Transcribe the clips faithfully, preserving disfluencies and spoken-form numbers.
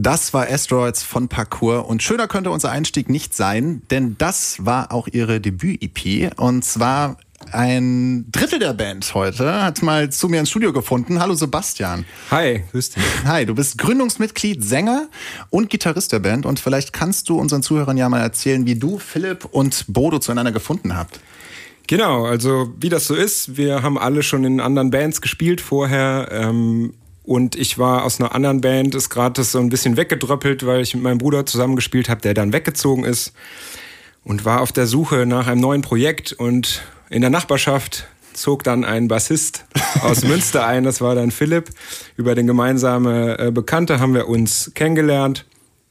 Das war Asteroids von Parcours und schöner könnte unser Einstieg nicht sein, denn das war auch ihre Debüt-E P und zwar ein Drittel der Band heute hat mal zu mir ins Studio gefunden. Hallo Sebastian. Hi, grüß dich. Hi, du bist Gründungsmitglied, Sänger und Gitarrist der Band und vielleicht kannst du unseren Zuhörern ja mal erzählen, wie du, Philipp und Bodo zueinander gefunden habt. Genau, also wie das so ist, wir haben alle schon in anderen Bands gespielt vorher, ähm, und ich war aus einer anderen Band, ist gerade so ein bisschen weggedröppelt, weil ich mit meinem Bruder zusammengespielt habe, der dann weggezogen ist und war auf der Suche nach einem neuen Projekt und in der Nachbarschaft zog dann ein Bassist aus Münster ein, das war dann Philipp. Über den gemeinsamen äh, Bekannte haben wir uns kennengelernt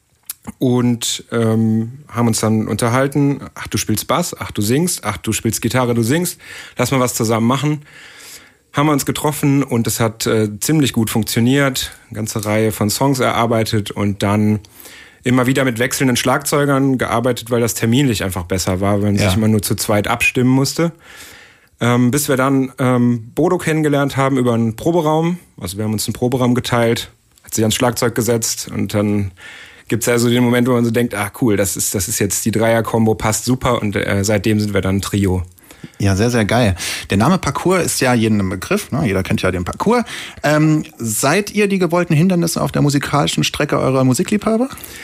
und ähm, haben uns dann unterhalten. Ach, du spielst Bass, ach, du singst, ach, du spielst Gitarre, du singst. Lass mal was zusammen machen. Haben wir uns getroffen und es hat äh, ziemlich gut funktioniert. Eine ganze Reihe von Songs erarbeitet und dann immer wieder mit wechselnden Schlagzeugern gearbeitet, weil das terminlich einfach besser war, wenn man ja. sich immer nur zu zweit abstimmen musste. Ähm, bis wir dann ähm, Bodo kennengelernt haben über einen Proberaum. Also wir haben uns einen Proberaum geteilt, hat sich ans Schlagzeug gesetzt und dann gibt's ja so den Moment, wo man so denkt, ah cool, das ist, das ist jetzt die Dreier-Kombo, passt super und äh, seitdem sind wir dann ein Trio. Ja, sehr, sehr geil. Der Name Parcours ist ja jedem ein Begriff, ne? Jeder kennt ja den Parcours. Ähm, seid ihr die gewollten Hindernisse auf der musikalischen Strecke eurer Musikliebhaber?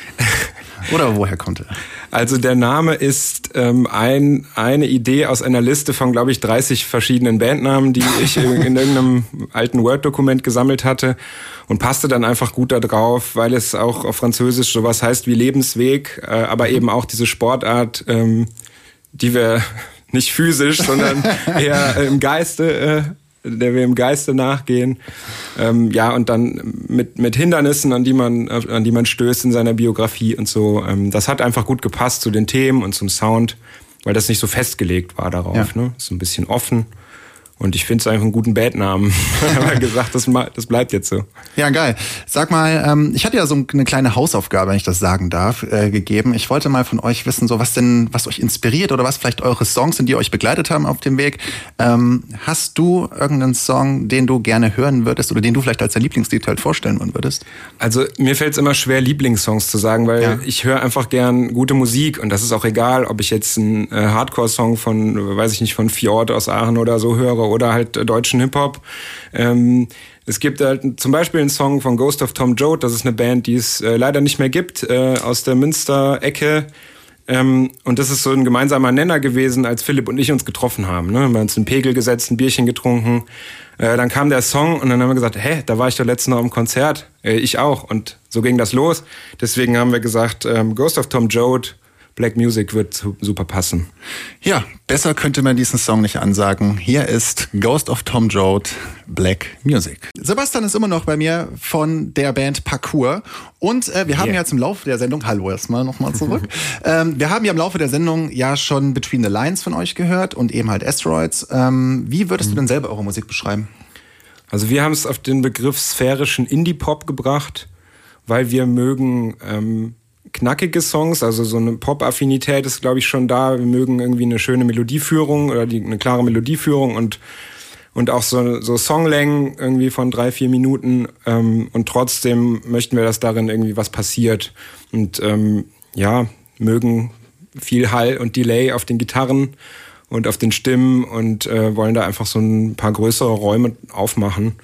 Oder woher kommt er? Also der Name ist ähm, ein, eine Idee aus einer Liste von, glaube ich, dreißig verschiedenen Bandnamen, die ich in irgendeinem alten Word-Dokument gesammelt hatte und passte dann einfach gut da drauf, weil es auch auf Französisch sowas heißt wie Lebensweg, äh, aber eben auch diese Sportart, ähm, die wir nicht physisch, sondern eher im Geiste, äh, der wir im Geiste nachgehen. Ähm, ja, und dann mit, mit Hindernissen, an die man, an die man stößt in seiner Biografie und so. Ähm, das hat einfach gut gepasst zu den Themen und zum Sound, weil das nicht so festgelegt war darauf. Ja. Ne? So ein bisschen offen. Und ich finde es einfach einen guten Bandnamen. Ich habe gesagt, das, das bleibt jetzt so. Ja, geil. Sag mal, ähm, ich hatte ja so eine kleine Hausaufgabe, wenn ich das sagen darf, äh, gegeben. Ich wollte mal von euch wissen, so was denn, was euch inspiriert oder was vielleicht eure Songs sind, die euch begleitet haben auf dem Weg. Ähm, hast du irgendeinen Song, den du gerne hören würdest oder den du vielleicht als dein Lieblingslied halt vorstellen würdest? Also mir fällt es immer schwer, Lieblingssongs zu sagen, weil ja. ich höre einfach gern gute Musik und das ist auch egal, ob ich jetzt einen äh, Hardcore-Song von, weiß ich nicht, von Fjord aus Aachen oder so höre oder halt deutschen Hip-Hop. Ähm, es gibt halt zum Beispiel einen Song von Ghost of Tom Joad, das ist eine Band, die es äh, leider nicht mehr gibt, äh, aus der Münster-Ecke. Ähm, und das ist so ein gemeinsamer Nenner gewesen, als Philipp und ich uns getroffen haben. Ne? Wir haben uns einen Pegel gesetzt, ein Bierchen getrunken. Äh, dann kam der Song und dann haben wir gesagt, hä, da war ich doch letztens noch im Konzert. Äh, ich auch. Und so ging das los. Deswegen haben wir gesagt, ähm, Ghost of Tom Joad, Black Music wird super passen. Ja, besser könnte man diesen Song nicht ansagen. Hier ist Ghost of Tom Joad, Black Music. Sebastian ist immer noch bei mir von der Band Parcours. Und äh, wir haben yeah. jetzt im Laufe der Sendung, hallo erstmal nochmal zurück, ähm, wir haben ja im Laufe der Sendung ja schon Between the Lines von euch gehört und eben halt Asteroids. Ähm, wie würdest mhm. du denn selber eure Musik beschreiben? Also wir haben es auf den Begriff sphärischen Indie-Pop gebracht, weil wir mögen ähm, knackige Songs, also so eine Pop-Affinität ist, glaube ich, schon da. Wir mögen irgendwie eine schöne Melodieführung oder die, eine klare Melodieführung und und auch so, so Songlängen irgendwie von drei, vier Minuten. Ähm, und trotzdem möchten wir, dass darin irgendwie was passiert. Und ähm, ja, mögen viel Hall und Delay auf den Gitarren und auf den Stimmen und äh, wollen da einfach so ein paar größere Räume aufmachen.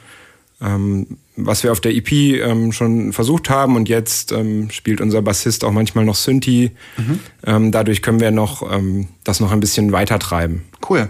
Ähm, was wir auf der E P ähm, schon versucht haben und jetzt ähm, spielt unser Bassist auch manchmal noch Synthi. Mhm. Ähm, dadurch können wir noch ähm, das noch ein bisschen weiter treiben. Cool.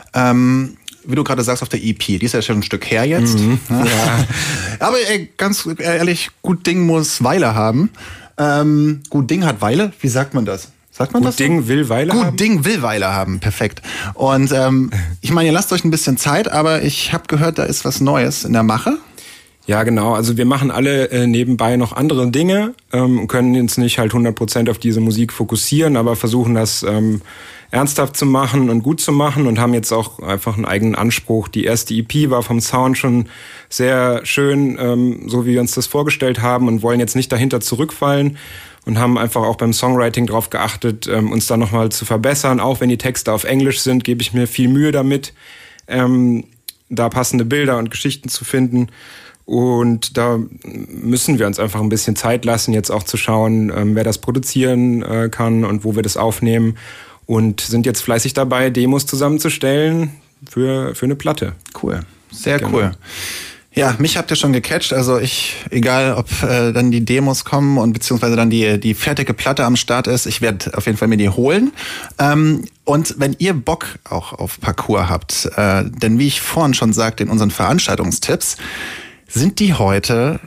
Ähm, wie du gerade sagst, auf der E P, die ist ja schon ein Stück her jetzt. Mhm. Ja. Aber ey, ganz ehrlich, gut Ding muss Weile haben. Ähm, gut Ding hat Weile, wie sagt man das? Sagt man Gut das? Ding will Weile Gut haben? Gut Ding will Weile haben, perfekt. Und ähm, ich meine, ihr lasst euch ein bisschen Zeit, aber ich habe gehört, da ist was Neues in der Mache. Ja, genau. Also wir machen alle äh, nebenbei noch andere Dinge, ähm, können uns nicht halt hundert Prozent auf diese Musik fokussieren, aber versuchen das ähm, ernsthaft zu machen und gut zu machen und haben jetzt auch einfach einen eigenen Anspruch. Die erste E P war vom Sound schon sehr schön, ähm, so wie wir uns das vorgestellt haben und wollen jetzt nicht dahinter zurückfallen und haben einfach auch beim Songwriting darauf geachtet, ähm, uns da nochmal zu verbessern. Auch wenn die Texte auf Englisch sind, gebe ich mir viel Mühe damit, ähm, da passende Bilder und Geschichten zu finden. Und da müssen wir uns einfach ein bisschen Zeit lassen, jetzt auch zu schauen, ähm, wer das produzieren äh, kann und wo wir das aufnehmen. Und sind jetzt fleißig dabei, Demos zusammenzustellen für, für eine Platte. Cool, sehr genau. Cool. Ja, mich habt ihr schon gecatcht. Also ich, egal ob äh, dann die Demos kommen und beziehungsweise dann die die fertige Platte am Start ist, ich werde auf jeden Fall mir die holen. Ähm, und wenn ihr Bock auch auf Parkour habt, äh, denn wie ich vorhin schon sagte in unseren Veranstaltungstipps, sind die heute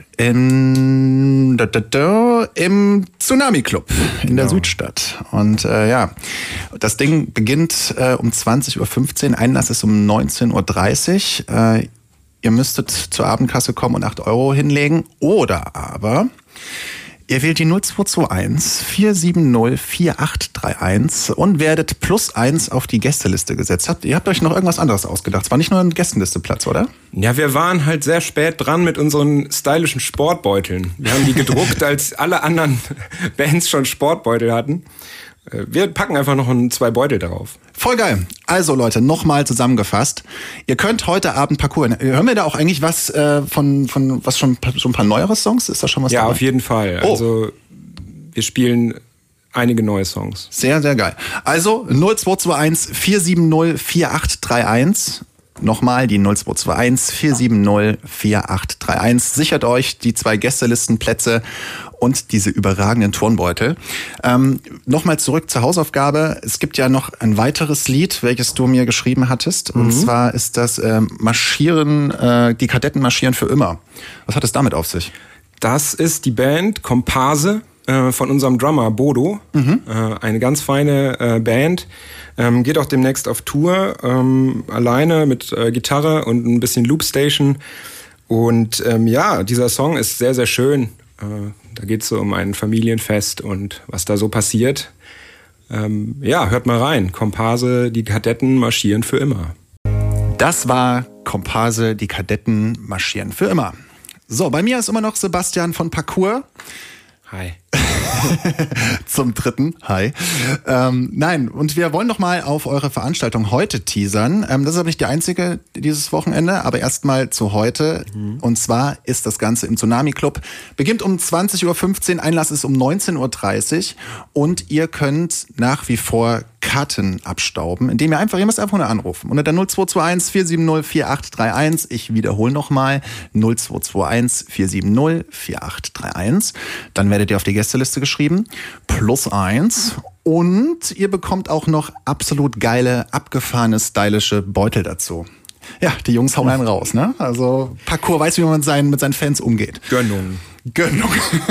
in, da, da, da, im Tsunami Club in genau. der Südstadt. Und äh, ja, das Ding beginnt äh, um zwanzig Uhr fünfzehn, Einlass ist um neunzehn Uhr dreißig. Äh, ihr müsstet zur Abendkasse kommen und acht Euro hinlegen. Oder aber ihr wählt die null zwei zwei eins vier sieben null vier acht drei eins und werdet plus eins auf die Gästeliste gesetzt. Habt, ihr habt euch noch irgendwas anderes ausgedacht. Es war nicht nur ein Gästelisteplatz, oder? Ja, wir waren halt sehr spät dran mit unseren stylischen Sportbeuteln. Wir haben die gedruckt, als alle anderen Bands schon Sportbeutel hatten. Wir packen einfach noch ein, zwei Beutel darauf. Voll geil. Also Leute, nochmal zusammengefasst. Ihr könnt heute Abend Parkour. Hören wir da auch eigentlich was äh, von, von was schon, schon ein paar neuere Songs? Ist da schon was Ja, dabei? Auf jeden Fall. Oh. Also wir spielen einige neue Songs. Sehr, sehr geil. Also null zwei zwei eins vier sieben null vier acht drei eins. Nochmal die null zwei zwei eins vier sieben null vier acht drei eins. Sichert euch die zwei Gästelistenplätze und diese überragenden Turnbeutel. Ähm, Nochmal zurück zur Hausaufgabe. Es gibt ja noch ein weiteres Lied, welches du mir geschrieben hattest. Mhm. Und zwar ist das äh, Marschieren, äh, die Kadetten marschieren für immer. Was hat es damit auf sich? Das ist die Band Komparse äh, von unserem Drummer Bodo. Mhm. Äh, eine ganz feine äh, Band. Ähm, geht auch demnächst auf Tour, ähm, alleine mit äh, Gitarre und ein bisschen Loopstation. Und ähm, ja, dieser Song ist sehr, sehr schön. Äh, da geht es so um ein Familienfest und was da so passiert. Ähm, ja, hört mal rein. Komparse, die Kadetten marschieren für immer. Das war Komparse, die Kadetten marschieren für immer. So, bei mir ist immer noch Sebastian von Parkour. Hi. Zum dritten. Hi. Ähm, nein, und wir wollen doch mal auf eure Veranstaltung heute teasern. Ähm, das ist aber nicht die einzige dieses Wochenende, aber erstmal zu heute. Mhm. Und zwar ist das Ganze im Tsunami Club. Beginnt um zwanzig Uhr fünfzehn, Einlass ist um neunzehn Uhr dreißig und ihr könnt nach wie vor Karten abstauben, indem ihr einfach, ihr müsst einfach nur anrufen. Unter der null zwei zwei eins vier sieben null vier acht drei eins. Ich wiederhole nochmal. null zwei zwei eins vier sieben null vier acht drei eins. Dann werdet ihr auf die Gästeliste geschrieben. Plus eins. Und ihr bekommt auch noch absolut geile, abgefahrene, stylische Beutel dazu. Ja, die Jungs hauen einen raus, ne? Also Parkour weiß, wie man mit seinen, mit seinen Fans umgeht. Gönnung. Gönnung.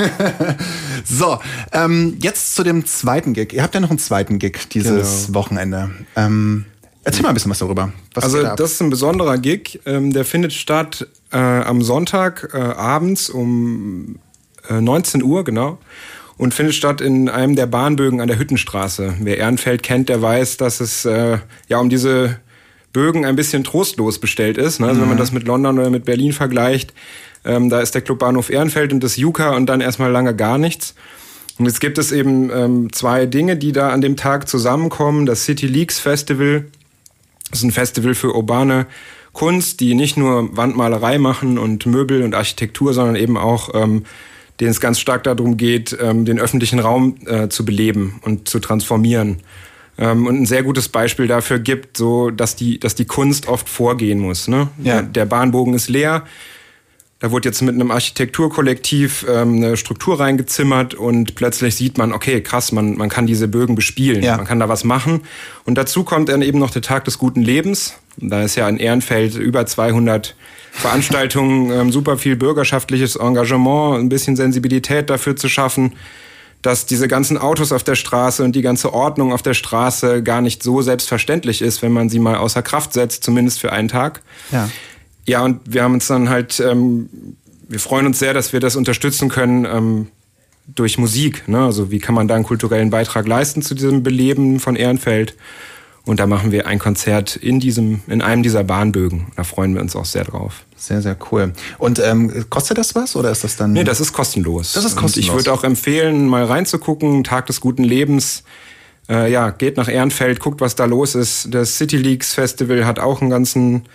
So, ähm, jetzt zu dem zweiten Gig. Ihr habt ja noch einen zweiten Gig dieses genau. Wochenende. Ähm, erzähl mal ein bisschen was darüber. Was also da das ist ein besonderer Gig. Ähm, der findet statt äh, am Sonntag äh, abends um äh, neunzehn Uhr, genau. Und findet statt in einem der Bahnbögen an der Hüttenstraße. Wer Ehrenfeld kennt, der weiß, dass es äh, ja um diese Bögen ein bisschen trostlos bestellt ist. Ne? Also mhm. wenn man das mit London oder mit Berlin vergleicht, ähm, da ist der Clubbahnhof Ehrenfeld und das Juka und dann erstmal lange gar nichts. Und jetzt gibt es eben ähm, zwei Dinge, die da an dem Tag zusammenkommen. Das City Leaks Festival, das ist ein Festival für urbane Kunst, die nicht nur Wandmalerei machen und Möbel und Architektur, sondern eben auch, ähm, denen es ganz stark darum geht, ähm, den öffentlichen Raum äh, zu beleben und zu transformieren. Ähm, und ein sehr gutes Beispiel dafür gibt, so dass die, dass die Kunst oft vorgehen muss. Ne? Ja. Der, der Bahnbogen ist leer. Da wurde jetzt mit einem Architekturkollektiv ähm, eine Struktur reingezimmert und plötzlich sieht man, okay, krass, man, man kann diese Bögen bespielen, ja. man kann da was machen. Und dazu kommt dann eben noch der Tag des guten Lebens. Da ist ja in Ehrenfeld über zweihundert Veranstaltungen, ähm, super viel bürgerschaftliches Engagement, ein bisschen Sensibilität dafür zu schaffen, dass diese ganzen Autos auf der Straße und die ganze Ordnung auf der Straße gar nicht so selbstverständlich ist, wenn man sie mal außer Kraft setzt, zumindest für einen Tag. Ja. Ja, und wir haben uns dann halt, ähm, wir freuen uns sehr, dass wir das unterstützen können ähm, durch Musik. Ne? Also wie kann man da einen kulturellen Beitrag leisten zu diesem Beleben von Ehrenfeld? Und da machen wir ein Konzert in diesem, in einem dieser Bahnbögen. Da freuen wir uns auch sehr drauf. Sehr, sehr cool. Und ähm, kostet das was oder ist das dann? Nee, das ist kostenlos. Das ist kostenlos. Und ich würde auch empfehlen, mal reinzugucken, Tag des guten Lebens. Äh, ja, geht nach Ehrenfeld, guckt, was da los ist. Das City Leaks Festival hat auch einen ganzen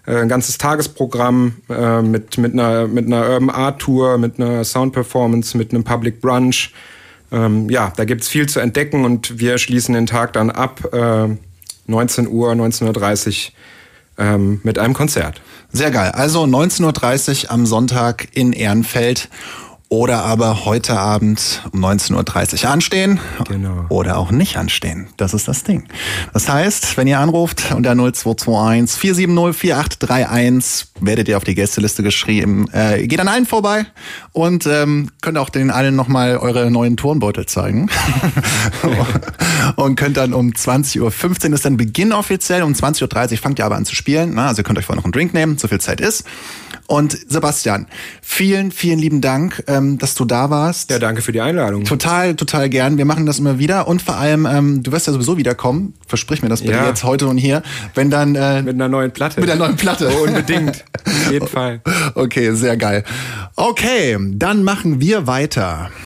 äh, ein ganzes Tagesprogramm äh, mit, mit, einer, mit einer Urban Art Tour, mit einer Sound Performance, mit einem Public Brunch. Ähm, ja, da gibt's viel zu entdecken und wir schließen den Tag dann ab äh, neunzehn Uhr, neunzehn Uhr dreißig ähm, mit einem Konzert. Sehr geil. Also neunzehn Uhr dreißig am Sonntag in Ehrenfeld. Oder aber heute Abend um neunzehn Uhr dreißig anstehen. Genau. Oder auch nicht anstehen. Das ist das Ding. Das heißt, wenn ihr anruft unter null zwei zwei eins, vier sieben null, vier acht drei eins, werdet ihr auf die Gästeliste geschrieben. Äh, geht an allen vorbei und ähm, könnt auch den allen nochmal eure neuen Turnbeutel zeigen. Und könnt dann um zwanzig Uhr fünfzehn ist dann Beginn offiziell. Um zwanzig Uhr dreißig fangt ihr aber an zu spielen. Na, also ihr könnt euch vorher noch einen Drink nehmen, so viel Zeit ist. Und Sebastian, vielen, vielen lieben Dank, ähm, dass du da warst. Ja, danke für die Einladung. Total, total gern. Wir machen das immer wieder. Und vor allem, ähm, du wirst ja sowieso wiederkommen. Versprich mir das bitte ja. jetzt, heute und hier. Wenn dann äh, mit einer neuen Platte. Mit einer neuen Platte. Oh, unbedingt. Auf jeden Fall. Okay, sehr geil. Okay, dann machen wir weiter.